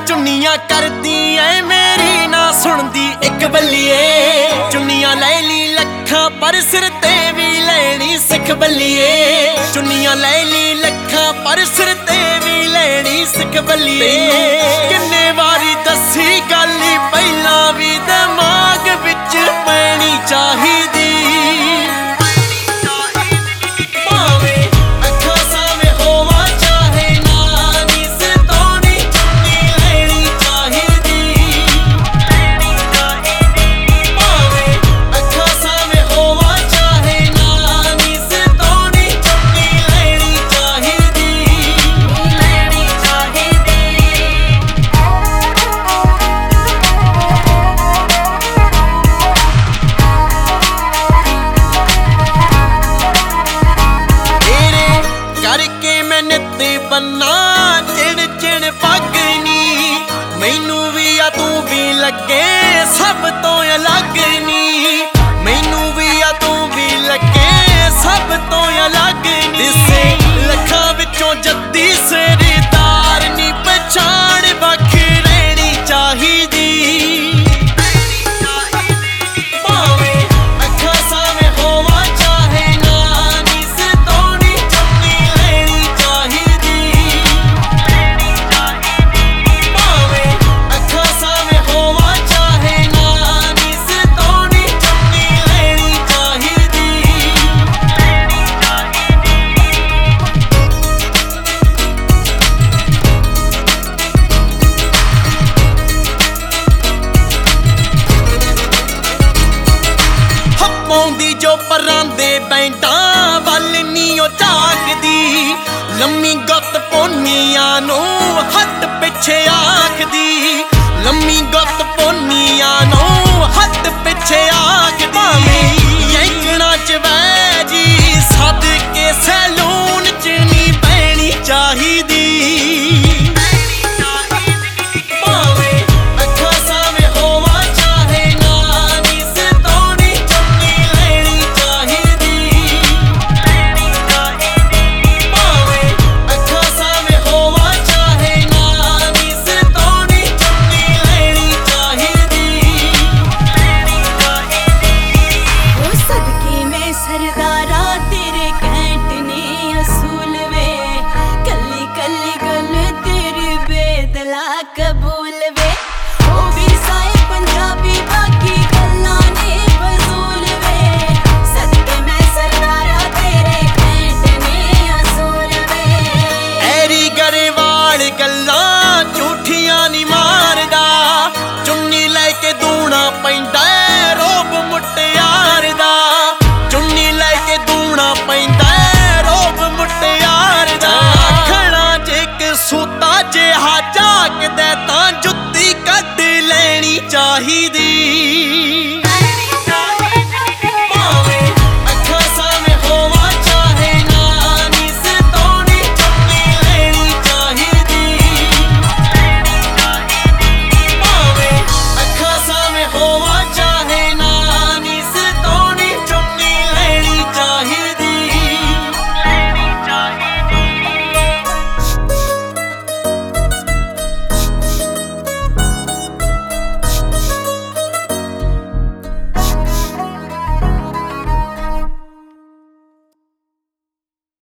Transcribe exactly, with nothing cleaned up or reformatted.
चुन्नियां करदी ऐ मेरी ना सुनदी एक बल्लिए। चुन्नियां ले ली लखां पर सिर ते भी लैनी सिख बल्लिए। चुन्नियां ले ली लखां पर सिर ते भी लैनी सिख बल्लिए। किन्ने वारी दसी गल पहलां भी दिमाग विच पैनी चाहिदी। बन्ना चिड़ चिड़ पगनी मैनू भी आ तू भी लगे सब तो अलग नी। मैनू भी आ तू भी लगे सब तो अलग नी। दिसे लखां विचों जद्दी सरदार नी पछाण बख रहनी चाहिदी। पाउंदी जो परांदे बैंटां वल नी ओ झाकदी। लम्मी गुत्त पोनियां नूं हट पिछे आखदी। लम्मी गुत्त पोनियां नूं हट पिछे आखदी। यंकणा च वैजी सद के सैलून च नी पैनी चाहिदी। कबूल वे ओ भी साए पंजाबी बाकी गल्लां ने फजूल वे। सदके मैं सरदारा तेरे घैंट ने असूल वे। ऐरी गरेवाल गल्लां झूठियां नी मारदा। चुन्नी लैके दूना पैंदा रोब मुटियार दा। चुन्नी लैके दूना पैंदा रोब मुटियार दा। खड़ा जे के सूता जिहा झाकदा तां जुत्ती कढ लैनी चाहिदी।